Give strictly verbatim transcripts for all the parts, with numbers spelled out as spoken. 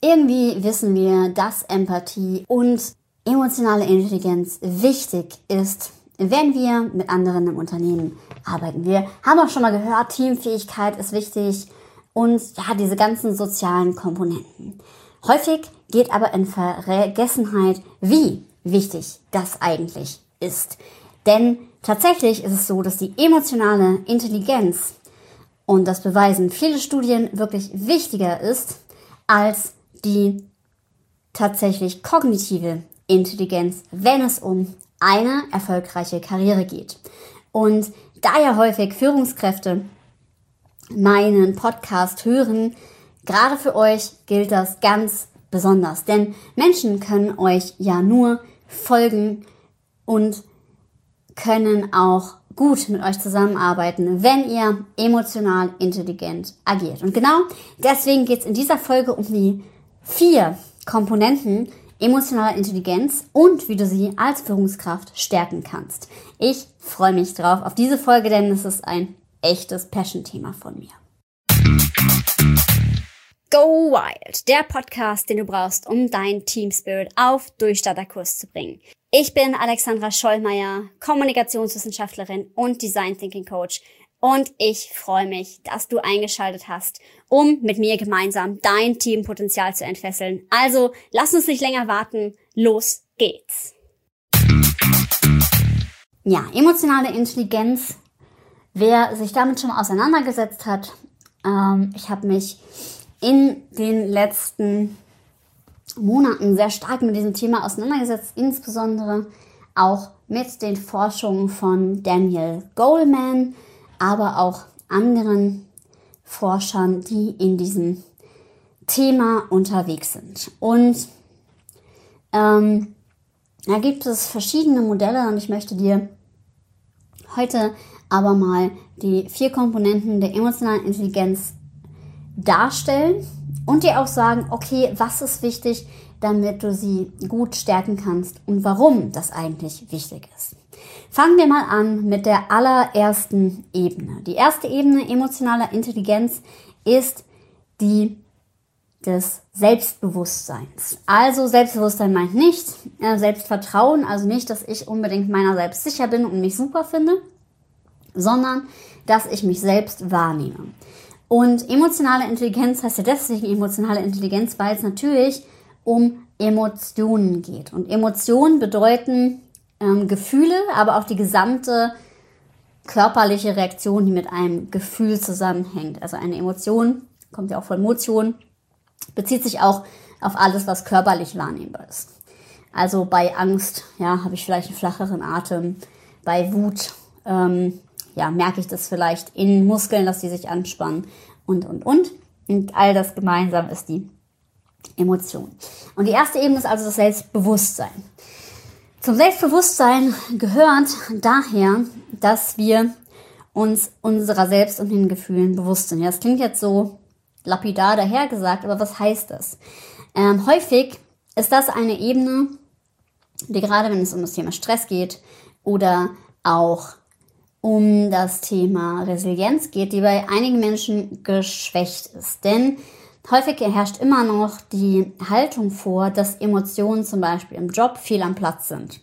Irgendwie wissen wir, dass Empathie und emotionale Intelligenz wichtig ist, wenn wir mit anderen im Unternehmen arbeiten. Wir haben auch schon mal gehört, Teamfähigkeit ist wichtig und ja, diese ganzen sozialen Komponenten. Häufig geht aber in Vergessenheit, wie wichtig das eigentlich ist. Denn tatsächlich ist es so, dass die emotionale Intelligenz, und das beweisen viele Studien, wirklich wichtiger ist als die tatsächlich kognitive Intelligenz, wenn es um eine erfolgreiche Karriere geht. Und da ja häufig Führungskräfte meinen Podcast hören, gerade für euch gilt das ganz besonders. Denn Menschen können euch ja nur folgen und können auch gut mit euch zusammenarbeiten, wenn ihr emotional intelligent agiert. Und genau deswegen geht es in dieser Folge um die vier Komponenten emotionaler Intelligenz und wie du sie als Führungskraft stärken kannst. Ich freue mich drauf auf diese Folge, denn es ist ein echtes Passion-Thema von mir. Go Wild, der Podcast, den du brauchst, um dein Team Spirit auf Durchstarterkurs zu bringen. Ich bin Alexandra Schollmeier, Kommunikationswissenschaftlerin und Design Thinking Coach und ich freue mich, dass du eingeschaltet hast, um mit mir gemeinsam dein Teampotenzial zu entfesseln. Also lass uns nicht länger warten, los geht's. Ja, emotionale Intelligenz, wer sich damit schon mal auseinandergesetzt hat, ähm, ich habe mich in den letzten Monaten sehr stark mit diesem Thema auseinandergesetzt, insbesondere auch mit den Forschungen von Daniel Goleman, aber auch anderen Forschern, die in diesem Thema unterwegs sind. Und ähm, da gibt es verschiedene Modelle und ich möchte dir heute aber mal die vier Komponenten der emotionalen Intelligenz darstellen und dir auch sagen, okay, was ist wichtig, damit du sie gut stärken kannst und warum das eigentlich wichtig ist. Fangen wir mal an mit der allerersten Ebene. Die erste Ebene emotionaler Intelligenz ist die des Selbstbewusstseins. Also Selbstbewusstsein meint nicht äh, Selbstvertrauen, also nicht, dass ich unbedingt meiner selbst sicher bin und mich super finde, sondern dass ich mich selbst wahrnehme. Und emotionale Intelligenz heißt ja deswegen emotionale Intelligenz, weil es natürlich um Emotionen geht. Und Emotionen bedeuten ähm, Gefühle, aber auch die gesamte körperliche Reaktion, die mit einem Gefühl zusammenhängt. Also eine Emotion, kommt ja auch von Motion, bezieht sich auch auf alles, was körperlich wahrnehmbar ist. Also bei Angst, ja, habe ich vielleicht einen flacheren Atem. Bei Wut, ähm, ja, merke ich das vielleicht in Muskeln, dass die sich anspannen und, und, und. Und all das gemeinsam ist die Emotion. Und die erste Ebene ist also das Selbstbewusstsein. Zum Selbstbewusstsein gehört daher, dass wir uns unserer selbst und den Gefühlen bewusst sind. Ja, das klingt jetzt so lapidar dahergesagt, aber was heißt das? Ähm, häufig ist das eine Ebene, die gerade, wenn es um das Thema Stress geht oder auch um das Thema Resilienz geht, die bei einigen Menschen geschwächt ist. Denn häufig herrscht immer noch die Haltung vor, dass Emotionen zum Beispiel im Job fehl am Platz sind.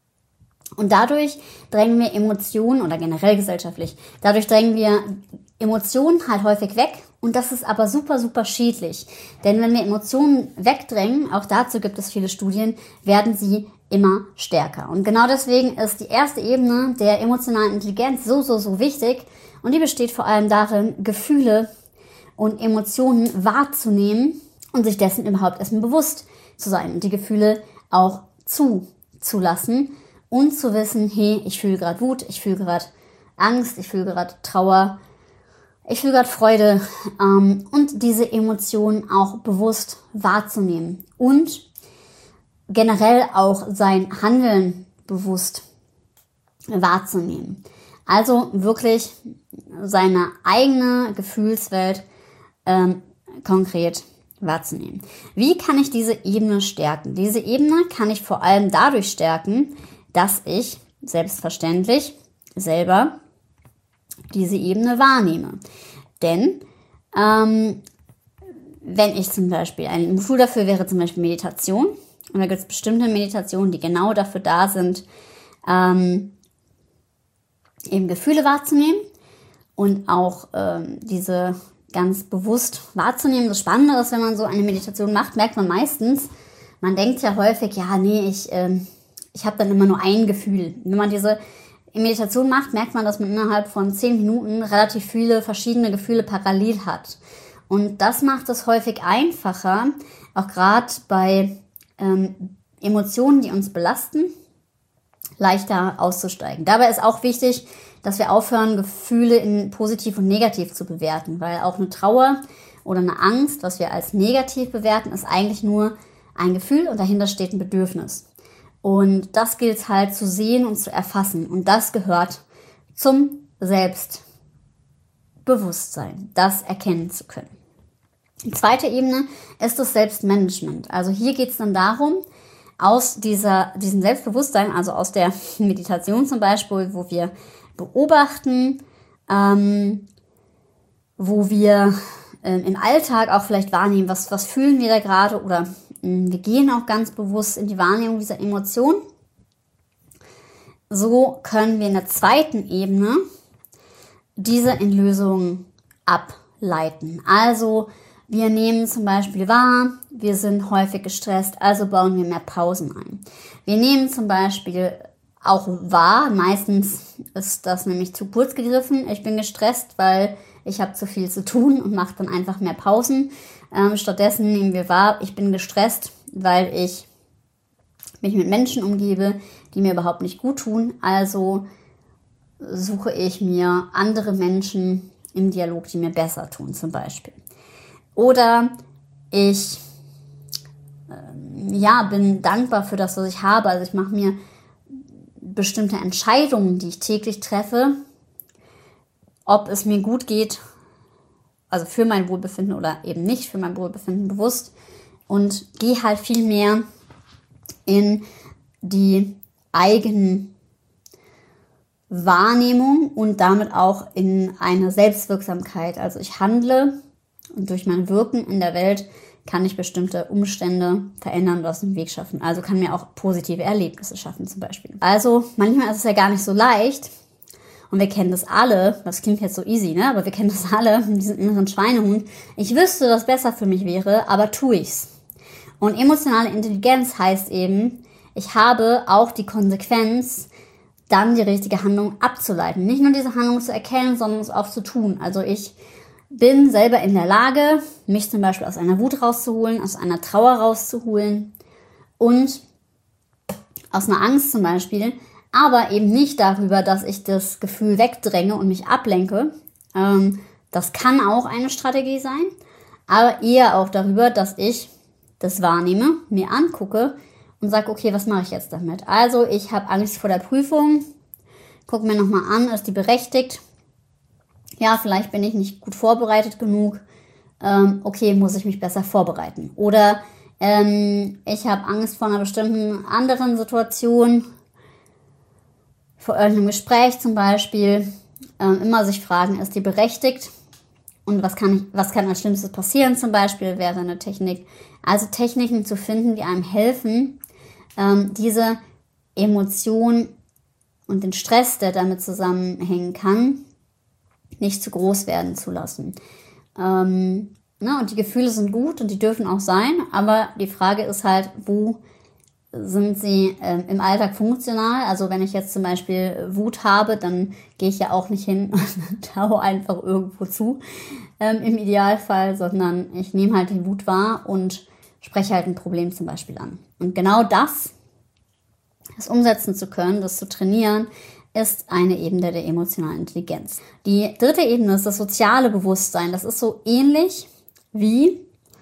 Und dadurch drängen wir Emotionen, oder generell gesellschaftlich, dadurch drängen wir Emotionen halt häufig weg. Und das ist aber super, super schädlich. Denn wenn wir Emotionen wegdrängen, auch dazu gibt es viele Studien, werden sie immer stärker. Und genau deswegen ist die erste Ebene der emotionalen Intelligenz so, so, so wichtig. Und die besteht vor allem darin, Gefühle und Emotionen wahrzunehmen und sich dessen überhaupt erstmal bewusst zu sein und die Gefühle auch zuzulassen und zu wissen, hey, ich fühle gerade Wut, ich fühle gerade Angst, ich fühle gerade Trauer, ich fühle gerade Freude ähm, und diese Emotionen auch bewusst wahrzunehmen und generell auch sein Handeln bewusst wahrzunehmen. Also wirklich seine eigene Gefühlswelt ähm, konkret wahrzunehmen. Wie kann ich diese Ebene stärken? Diese Ebene kann ich vor allem dadurch stärken, dass ich selbstverständlich selber diese Ebene wahrnehme. Denn ähm, wenn ich zum Beispiel, ein Tool dafür wäre zum Beispiel Meditation. Und da gibt es bestimmte Meditationen, die genau dafür da sind, ähm, eben Gefühle wahrzunehmen und auch ähm, diese ganz bewusst wahrzunehmen. Das Spannende ist, wenn man so eine Meditation macht, merkt man meistens, man denkt ja häufig, ja, nee, ich, ähm, ich habe dann immer nur ein Gefühl. Wenn man diese Meditation macht, merkt man, dass man innerhalb von zehn Minuten relativ viele verschiedene Gefühle parallel hat. Und das macht es häufig einfacher, auch gerade bei ähm, Emotionen, die uns belasten, leichter auszusteigen. Dabei ist auch wichtig, dass wir aufhören, Gefühle in positiv und negativ zu bewerten, weil auch eine Trauer oder eine Angst, was wir als negativ bewerten, ist eigentlich nur ein Gefühl und dahinter steht ein Bedürfnis. Und das gilt es halt zu sehen und zu erfassen. Und das gehört zum Selbstbewusstsein, das erkennen zu können. Die zweite Ebene ist das Selbstmanagement. Also hier geht es dann darum, aus dieser, diesem Selbstbewusstsein, also aus der Meditation zum Beispiel, wo wir beobachten, ähm, wo wir äh, im Alltag auch vielleicht wahrnehmen, was, was fühlen wir da gerade, oder äh, wir gehen auch ganz bewusst in die Wahrnehmung dieser Emotion. So können wir in der zweiten Ebene diese in Lösungen ableiten. Also wir nehmen zum Beispiel wahr, wir sind häufig gestresst, also bauen wir mehr Pausen ein. Wir nehmen zum Beispiel auch wahr, meistens ist das nämlich zu kurz gegriffen, ich bin gestresst, weil ich habe zu viel zu tun und mache dann einfach mehr Pausen. Ähm, stattdessen nehmen wir wahr, ich bin gestresst, weil ich mich mit Menschen umgebe, die mir überhaupt nicht gut tun. Also suche ich mir andere Menschen im Dialog, die mir besser tun zum Beispiel. Oder ich ähm, ja, bin dankbar für das, was ich habe. Also ich mache mir bestimmte Entscheidungen, die ich täglich treffe, ob es mir gut geht, also für mein Wohlbefinden oder eben nicht für mein Wohlbefinden bewusst, und gehe halt viel mehr in die eigenen Wahrnehmung und damit auch in eine Selbstwirksamkeit. Also ich handle und durch mein Wirken in der Welt kann ich bestimmte Umstände verändern und aus dem Weg schaffen. Also kann mir auch positive Erlebnisse schaffen zum Beispiel. Also manchmal ist es ja gar nicht so leicht. Und wir kennen das alle. Das klingt jetzt so easy, ne? Aber wir kennen das alle, diesen inneren Schweinehund. Ich wüsste, was besser für mich wäre, aber tue ich's. Und emotionale Intelligenz heißt eben, ich habe auch die Konsequenz, dann die richtige Handlung abzuleiten. Nicht nur diese Handlung zu erkennen, sondern es auch zu tun. Also ich bin selber in der Lage, mich zum Beispiel aus einer Wut rauszuholen, aus einer Trauer rauszuholen und aus einer Angst zum Beispiel, aber eben nicht darüber, dass ich das Gefühl wegdränge und mich ablenke. Ähm, das kann auch eine Strategie sein, aber eher auch darüber, dass ich das wahrnehme, mir angucke und sage, okay, was mache ich jetzt damit? Also ich habe Angst vor der Prüfung, gucke mir nochmal an, ist die berechtigt? Ja, vielleicht bin ich nicht gut vorbereitet genug. Ähm, okay, muss ich mich besser vorbereiten. Oder ähm, ich habe Angst vor einer bestimmten anderen Situation, vor irgendeinem Gespräch zum Beispiel. Ähm, immer sich fragen, ist die berechtigt? Und was kann ich, was kann als Schlimmstes passieren zum Beispiel, wäre eine Technik. Also Techniken zu finden, die einem helfen, ähm, diese Emotion und den Stress, der damit zusammenhängen kann, nicht zu groß werden zu lassen. Ähm, ne, und die Gefühle sind gut und die dürfen auch sein, aber die Frage ist halt, wo sind sie ähm, im Alltag funktional? Also wenn ich jetzt zum Beispiel Wut habe, dann gehe ich ja auch nicht hin und schaue einfach irgendwo zu, ähm, im Idealfall, sondern ich nehme halt die Wut wahr und spreche halt ein Problem zum Beispiel an. Und genau das, das umsetzen zu können, das zu trainieren, ist eine Ebene der emotionalen Intelligenz. Die dritte Ebene ist das soziale Bewusstsein. Das ist so ähnlich wie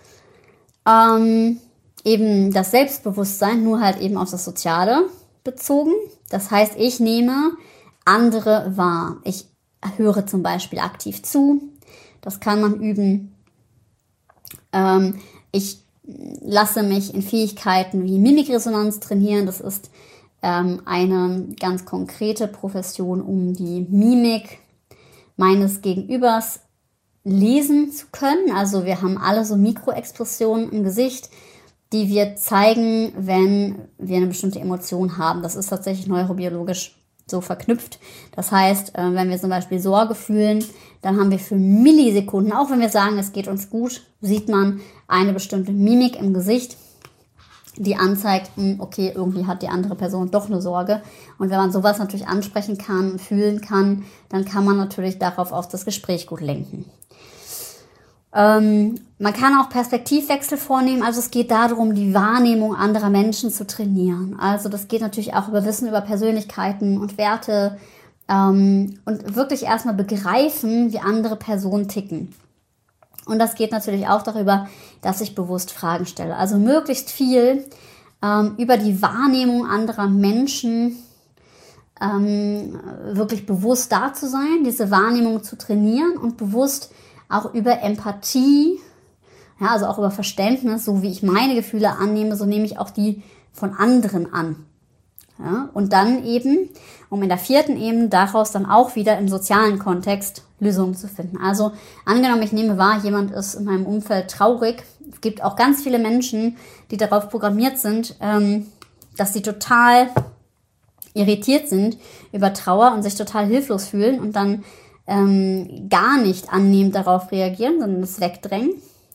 ähm, eben das Selbstbewusstsein, nur halt eben auf das Soziale bezogen. Das heißt, ich nehme andere wahr. Ich höre zum Beispiel aktiv zu. Das kann man üben. Ähm, ich lasse mich in Fähigkeiten wie Mimikresonanz trainieren. Das ist ähm, eine ganz konkrete Profession, um die Mimik meines Gegenübers lesen zu können. Also wir haben alle so Mikroexpressionen im Gesicht, die wir zeigen, wenn wir eine bestimmte Emotion haben. Das ist tatsächlich neurobiologisch so verknüpft. Das heißt, wenn wir zum Beispiel Sorge fühlen, dann haben wir für Millisekunden, auch wenn wir sagen, es geht uns gut, sieht man eine bestimmte Mimik im Gesicht, die anzeigt, okay, irgendwie hat die andere Person doch eine Sorge. Und wenn man sowas natürlich ansprechen kann, fühlen kann, dann kann man natürlich darauf auf das Gespräch gut lenken. Ähm, man kann auch Perspektivwechsel vornehmen, also es geht darum, die Wahrnehmung anderer Menschen zu trainieren. Also das geht natürlich auch über Wissen über Persönlichkeiten und Werte ähm, und wirklich erstmal begreifen, wie andere Personen ticken. Und das geht natürlich auch darüber, dass ich bewusst Fragen stelle. Also möglichst viel ähm, über die Wahrnehmung anderer Menschen ähm, wirklich bewusst da zu sein, diese Wahrnehmung zu trainieren und bewusst auch über Empathie, ja, also auch über Verständnis, so wie ich meine Gefühle annehme, so nehme ich auch die von anderen an. Ja, und dann eben, um in der vierten Ebene daraus dann auch wieder im sozialen Kontext Lösungen zu finden. Also angenommen, ich nehme wahr, jemand ist in meinem Umfeld traurig. Es gibt auch ganz viele Menschen, die darauf programmiert sind, ähm, dass sie total irritiert sind über Trauer und sich total hilflos fühlen und dann ähm, gar nicht annehmend darauf reagieren, sondern es wegdrängen.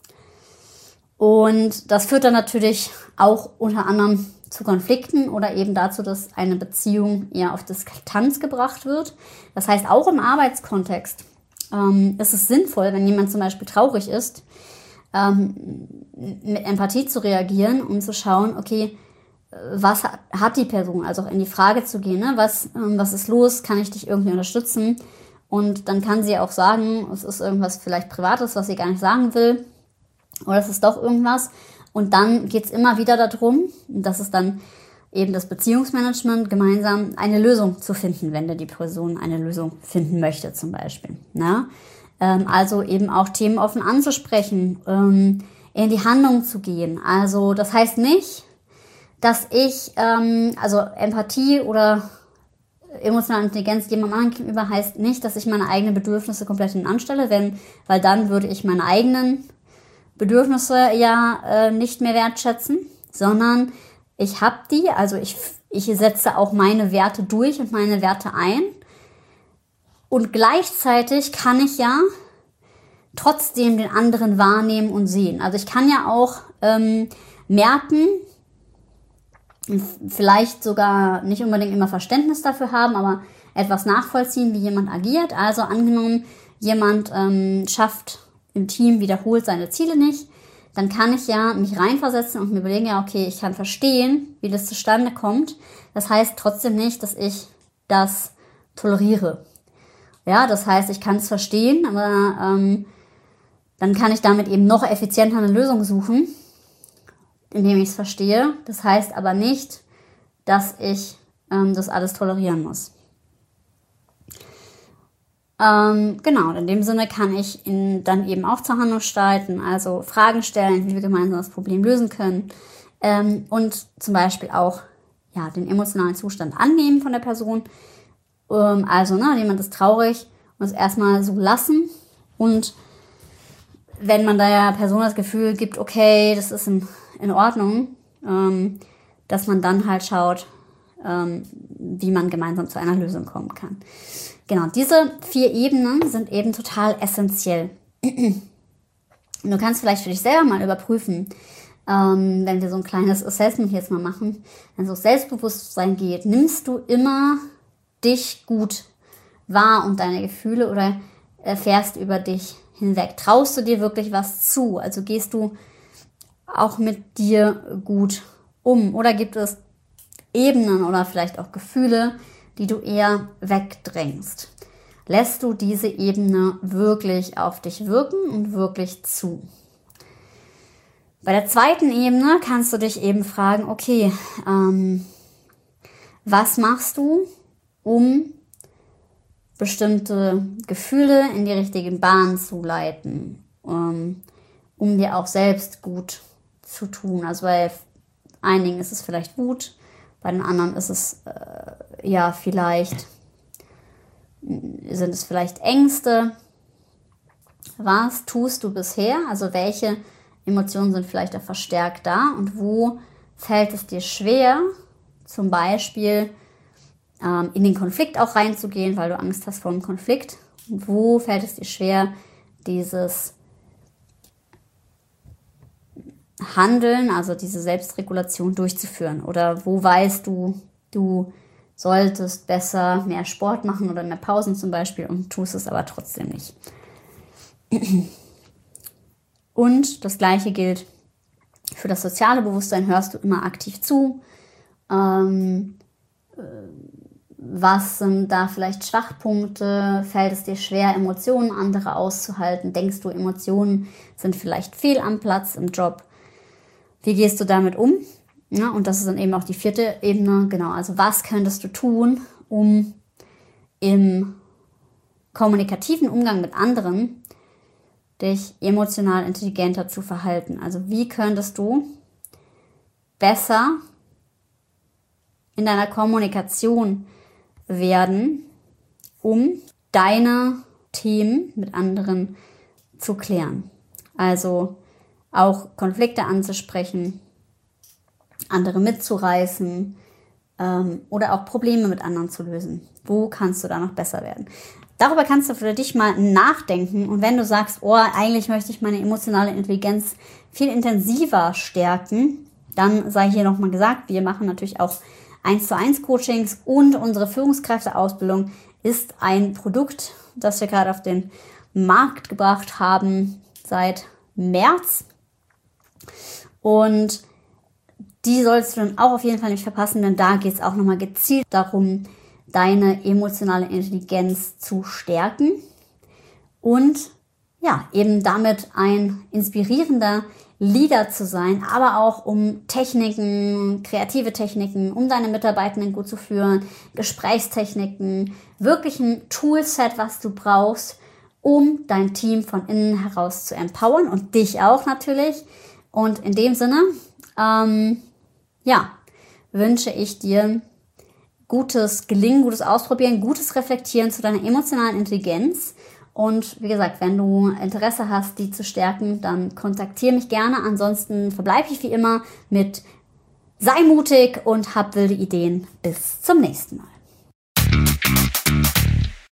Und das führt dann natürlich auch unter anderem zu Konflikten oder eben dazu, dass eine Beziehung eher auf Distanz gebracht wird. Das heißt, auch im Arbeitskontext ähm, ist es sinnvoll, wenn jemand zum Beispiel traurig ist, ähm, mit Empathie zu reagieren und zu schauen, okay, was hat die Person? Also auch in die Frage zu gehen, ne? was, ähm, was ist los? Kann ich dich irgendwie unterstützen? Und dann kann sie auch sagen, es ist irgendwas vielleicht Privates, was sie gar nicht sagen will. Oder es ist doch irgendwas. Und dann geht es immer wieder darum, dass es dann eben das Beziehungsmanagement gemeinsam eine Lösung zu finden, wenn da die Person eine Lösung finden möchte zum Beispiel. Ne? Ähm, also eben auch Themen offen anzusprechen, ähm, in die Handlung zu gehen. Also das heißt nicht, dass ich, ähm, also Empathie oder emotionale Intelligenz jemandem anderen gegenüber heißt nicht, dass ich meine eigenen Bedürfnisse komplett hinten anstelle, denn, weil dann würde ich meine eigenen Bedürfnisse ja äh, nicht mehr wertschätzen, sondern ich habe die, also ich, ich setze auch meine Werte durch und meine Werte ein und gleichzeitig kann ich ja trotzdem den anderen wahrnehmen und sehen. Also ich kann ja auch ähm, merken, vielleicht sogar nicht unbedingt immer Verständnis dafür haben, aber etwas nachvollziehen, wie jemand agiert. Also angenommen, jemand ähm, schafft im Team wiederholt seine Ziele nicht, dann kann ich ja mich reinversetzen und mir überlegen, ja, okay, ich kann verstehen, wie das zustande kommt. Das heißt trotzdem nicht, dass ich das toleriere. Ja, das heißt, ich kann es verstehen, aber ähm, dann kann ich damit eben noch effizienter eine Lösung suchen, indem ich es verstehe. Das heißt aber nicht, dass ich ähm, das alles tolerieren muss. Ähm, genau, in dem Sinne kann ich ihn dann eben auch zur Handlung gestalten, also Fragen stellen, wie wir gemeinsam das Problem lösen können ähm, und zum Beispiel auch ja, den emotionalen Zustand annehmen von der Person. Ähm, also ne, jemand ist traurig und es erstmal so lassen und wenn man der Person das Gefühl gibt, okay, das ist in, in Ordnung, ähm, dass man dann halt schaut, ähm, wie man gemeinsam zu einer Lösung kommen kann. Genau, diese vier Ebenen sind eben total essentiell. Du kannst vielleicht für dich selber mal überprüfen, ähm, wenn wir so ein kleines Assessment jetzt mal machen, wenn es um Selbstbewusstsein geht, nimmst du immer dich gut wahr und deine Gefühle oder erfährst über dich hinweg? Traust du dir wirklich was zu? Also gehst du auch mit dir gut um? Oder gibt es Ebenen oder vielleicht auch Gefühle, die du eher wegdrängst? Lässt du diese Ebene wirklich auf dich wirken und wirklich zu? Bei der zweiten Ebene kannst du dich eben fragen, okay, ähm, was machst du, um bestimmte Gefühle in die richtigen Bahnen zu leiten, um, um dir auch selbst gut zu tun? Also bei einigen ist es vielleicht Wut, bei den anderen ist es äh, ja vielleicht, sind es vielleicht Ängste. Was tust du bisher? Also welche Emotionen sind vielleicht auch verstärkt da und wo fällt es dir schwer, zum Beispiel ähm, in den Konflikt auch reinzugehen, weil du Angst hast vor dem Konflikt? Und wo fällt es dir schwer, dieses Handeln, also diese Selbstregulation durchzuführen? Oder wo weißt du, du solltest besser mehr Sport machen oder mehr Pausen zum Beispiel und tust es aber trotzdem nicht? Und das Gleiche gilt für das soziale Bewusstsein. Hörst du immer aktiv zu? Ähm, was sind da vielleicht Schwachpunkte? Fällt es dir schwer, Emotionen anderer auszuhalten? Denkst du, Emotionen sind vielleicht fehl am Platz im Job? Wie gehst du damit um? Ja, und das ist dann eben auch die vierte Ebene. Genau, also was könntest du tun, um im kommunikativen Umgang mit anderen dich emotional intelligenter zu verhalten? Also wie könntest du besser in deiner Kommunikation werden, um deine Themen mit anderen zu klären? Also auch Konflikte anzusprechen, andere mitzureißen ähm, oder auch Probleme mit anderen zu lösen. Wo kannst du da noch besser werden? Darüber kannst du für dich mal nachdenken. Und wenn du sagst, oh, eigentlich möchte ich meine emotionale Intelligenz viel intensiver stärken, dann sei hier nochmal gesagt, wir machen natürlich auch eins zu eins Coachings und unsere Führungskräfteausbildung ist ein Produkt, das wir gerade auf den Markt gebracht haben seit März. Und die sollst du dann auch auf jeden Fall nicht verpassen, denn da geht es auch nochmal gezielt darum, deine emotionale Intelligenz zu stärken und ja, eben damit ein inspirierender Leader zu sein, aber auch um Techniken, kreative Techniken, um deine Mitarbeitenden gut zu führen, Gesprächstechniken, wirklich ein Toolset, was du brauchst, um dein Team von innen heraus zu empowern und dich auch natürlich. Und in dem Sinne, ähm, ja, wünsche ich dir gutes Gelingen, gutes Ausprobieren, gutes Reflektieren zu deiner emotionalen Intelligenz. Und wie gesagt, wenn du Interesse hast, die zu stärken, dann kontaktiere mich gerne. Ansonsten verbleibe ich wie immer mit sei mutig und hab wilde Ideen. Bis zum nächsten Mal.